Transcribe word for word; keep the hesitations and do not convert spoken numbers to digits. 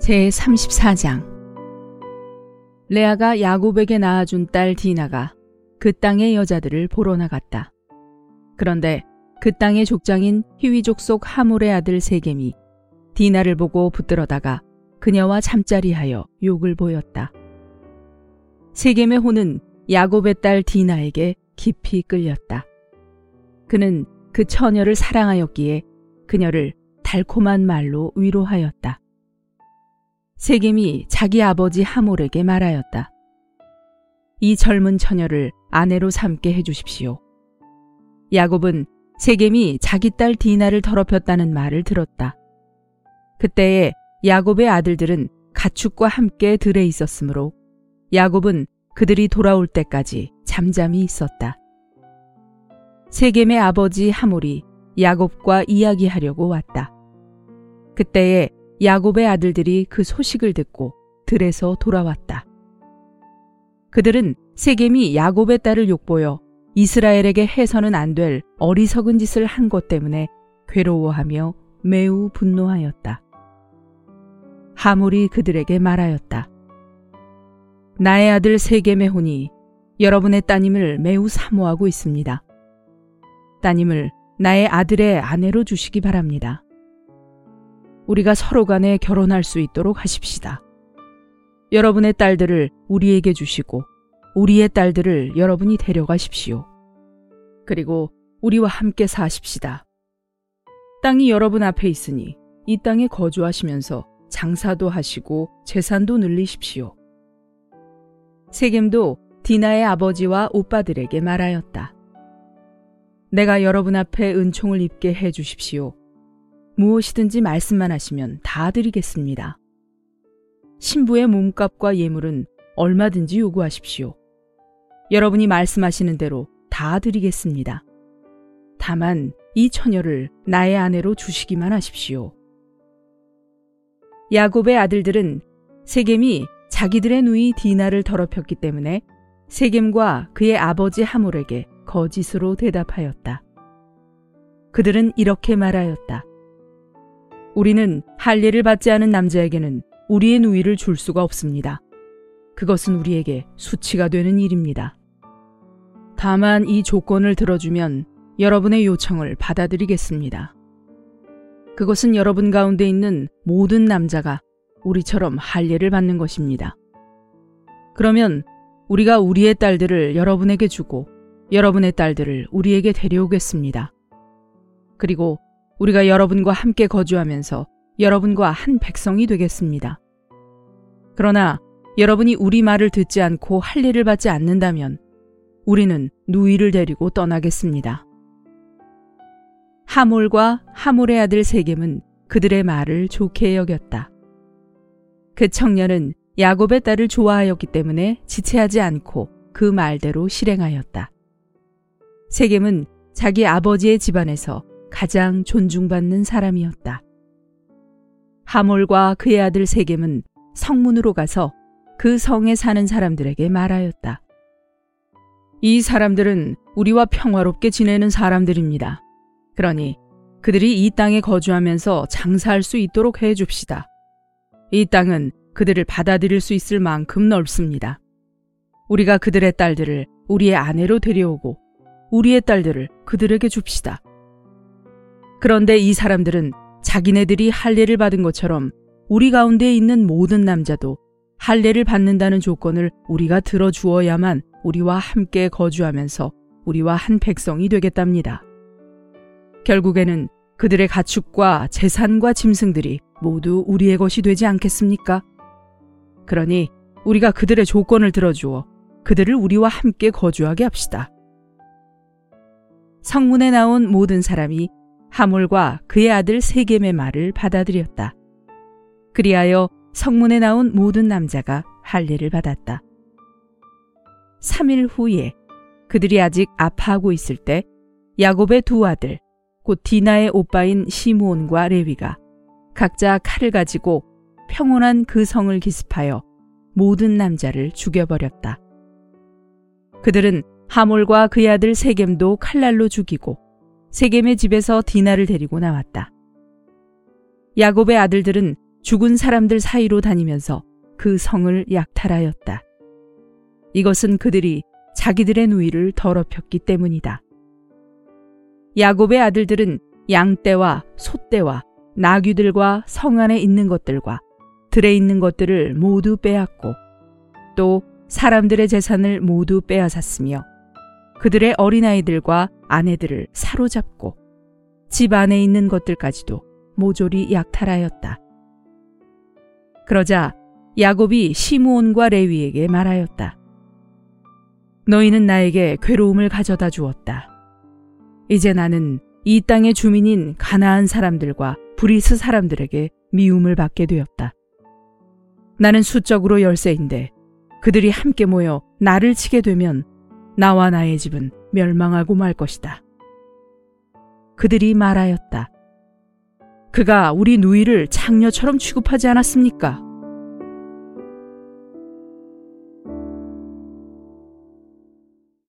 제삼십사 장. 레아가 야곱에게 낳아준 딸 디나가 그 땅의 여자들을 보러 나갔다. 그런데 그 땅의 족장인 히위족 속 하몰의 아들 세겜이 디나를 보고 붙들어다가 그녀와 잠자리하여 욕을 보였다. 세겜의 혼은 야곱의 딸 디나에게 깊이 끌렸다. 그는 그 처녀를 사랑하였기에 그녀를 달콤한 말로 위로하였다. 세겜이 자기 아버지 하몰에게 말하였다. 이 젊은 처녀를 아내로 삼게 해주십시오. 야곱은 세겜이 자기 딸 디나를 더럽혔다는 말을 들었다. 그때에 야곱의 아들들은 가축과 함께 들에 있었으므로 야곱은 그들이 돌아올 때까지 잠잠히 있었다. 세겜의 아버지 하몰이 야곱과 이야기하려고 왔다. 그때에 야곱의 아들들이 그 소식을 듣고 들에서 돌아왔다. 그들은 세겜이 야곱의 딸을 욕보여 이스라엘에게 해서는 안 될 어리석은 짓을 한 것 때문에 괴로워하며 매우 분노하였다. 하몰이 그들에게 말하였다. 나의 아들 세겜의 혼이 여러분의 따님을 매우 사모하고 있습니다. 따님을 나의 아들의 아내로 주시기 바랍니다. 우리가 서로 간에 결혼할 수 있도록 하십시다. 여러분의 딸들을 우리에게 주시고 우리의 딸들을 여러분이 데려가십시오. 그리고 우리와 함께 사십시다. 땅이 여러분 앞에 있으니 이 땅에 거주하시면서 장사도 하시고 재산도 늘리십시오. 세겜도 디나의 아버지와 오빠들에게 말하였다. 내가 여러분 앞에 은총을 입게 해 주십시오. 무엇이든지 말씀만 하시면 다 드리겠습니다. 신부의 몸값과 예물은 얼마든지 요구하십시오. 여러분이 말씀하시는 대로 다 드리겠습니다. 다만 이 처녀를 나의 아내로 주시기만 하십시오. 야곱의 아들들은 세겜이 자기들의 누이 디나를 더럽혔기 때문에 세겜과 그의 아버지 하몰에게 거짓으로 대답하였다. 그들은 이렇게 말하였다. 우리는 할례를 받지 않은 남자에게는 우리의 누이를 줄 수가 없습니다. 그것은 우리에게 수치가 되는 일입니다. 다만 이 조건을 들어주면 여러분의 요청을 받아들이겠습니다. 그것은 여러분 가운데 있는 모든 남자가 우리처럼 할례를 받는 것입니다. 그러면 우리가 우리의 딸들을 여러분에게 주고 여러분의 딸들을 우리에게 데려오겠습니다. 그리고 우리가 여러분과 함께 거주하면서 여러분과 한 백성이 되겠습니다. 그러나 여러분이 우리 말을 듣지 않고 할례를 받지 않는다면 우리는 누이를 데리고 떠나겠습니다. 하몰과 하몰의 아들 세겜은 그들의 말을 좋게 여겼다. 그 청년은 야곱의 딸을 좋아하였기 때문에 지체하지 않고 그 말대로 실행하였다. 세겜은 자기 아버지의 집안에서 가장 존중받는 사람이었다. 하몰과 그의 아들 세겜은 성문으로 가서 그 성에 사는 사람들에게 말하였다. 이 사람들은 우리와 평화롭게 지내는 사람들입니다. 그러니 그들이 이 땅에 거주하면서 장사할 수 있도록 해 줍시다. 이 땅은 그들을 받아들일 수 있을 만큼 넓습니다. 우리가 그들의 딸들을 우리의 아내로 데려오고 우리의 딸들을 그들에게 줍시다. 그런데 이 사람들은 자기네들이 할례를 받은 것처럼 우리 가운데 있는 모든 남자도 할례를 받는다는 조건을 우리가 들어주어야만 우리와 함께 거주하면서 우리와 한 백성이 되겠답니다. 결국에는 그들의 가축과 재산과 짐승들이 모두 우리의 것이 되지 않겠습니까? 그러니 우리가 그들의 조건을 들어주어 그들을 우리와 함께 거주하게 합시다. 성문에 나온 모든 사람이 하몰과 그의 아들 세겜의 말을 받아들였다. 그리하여 성문에 나온 모든 남자가 할례를 받았다. 삼 일 후에 그들이 아직 아파하고 있을 때 야곱의 두 아들 곧 디나의 오빠인 시므온과 레위가 각자 칼을 가지고 평온한 그 성을 기습하여 모든 남자를 죽여버렸다. 그들은 하몰과 그의 아들 세겜도 칼날로 죽이고 세겜의 집에서 디나를 데리고 나왔다. 야곱의 아들들은 죽은 사람들 사이로 다니면서 그 성을 약탈하였다. 이것은 그들이 자기들의 누이를 더럽혔기 때문이다. 야곱의 아들들은 양떼와 소떼와 나귀들과 성 안에 있는 것들과 들에 있는 것들을 모두 빼앗고 또 사람들의 재산을 모두 빼앗았으며 그들의 어린아이들과 아내들을 사로잡고 집 안에 있는 것들까지도 모조리 약탈하였다. 그러자 야곱이 시므온과 레위에게 말하였다. 너희는 나에게 괴로움을 가져다 주었다. 이제 나는 이 땅의 주민인 가나안 사람들과 브리스 사람들에게 미움을 받게 되었다. 나는 수적으로 열세인데 그들이 함께 모여 나를 치게 되면 나와 나의 집은 멸망하고 말 것이다. 그들이 말하였다. 그가 우리 누이를 장녀처럼 취급하지 않았습니까?